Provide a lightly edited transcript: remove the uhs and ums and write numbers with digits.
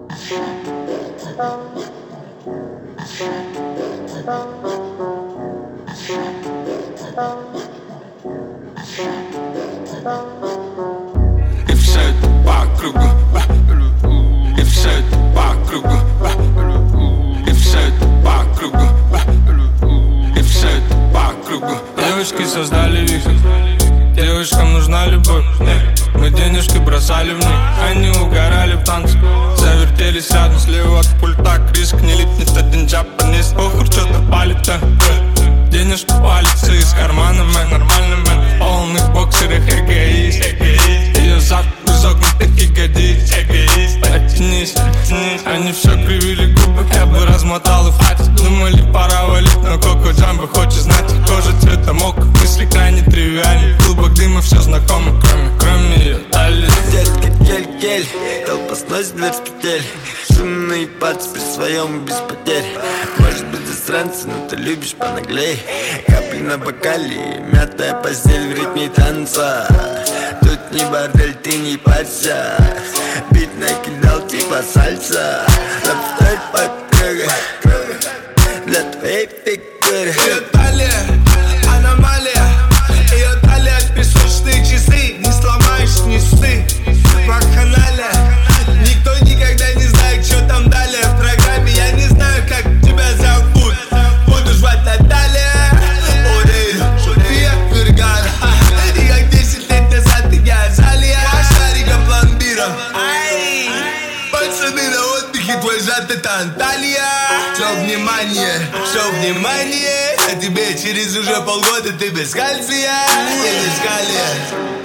И все это по кругу, и все это по кругу, и все это по кругу, и все это по кругу. Девушки создали вихрь, девушкам нужна любовь. Мы денежки бросали в них, они угорали в танце. Завертелись рядом, слева от пульта Криск, не липнет один джапанец. Похуй, что-то палит-то. Денежка валится из кармана, мэн, нормальный мэн. В полных боксерах эгоист. Ее зад изогнутых ягодиц. Оттянись, они все кривили губы. Я бы размотал их хватит. Думали, пора валить, но Коко Джамбо хочет знать. Кожа цвета мока, мысли крайне тривиальны. Клубок дыма все знакомо, кроме ее талии. Детка, кель-кель, толпа сносит дверь с петель. Шумные пальцы при своем без потерь. Может быть засранцы, но ты любишь понаглей. Капли на бокале, мятая постель в ритме танца. Тут не бордель, ты не парься. Бит накидал типа сальса. Повторь по кругу для твоей фигуры. Ее талия, аномалия. Ее талия, песочные часы. Не сломаешь, не ссы. Вакханалия. Никто никогда не знает, что там далее. В программе я не знаю, как тебя зовут. Буду звать Наталья. Ой, София Фергана. И как 10 лет назад я Азалия. Шариком пломбиром. Пацаны на отдыхе, твой зад это Анталия. Все внимание. А тебе через уже полгода ты без кальция. Едешь калия.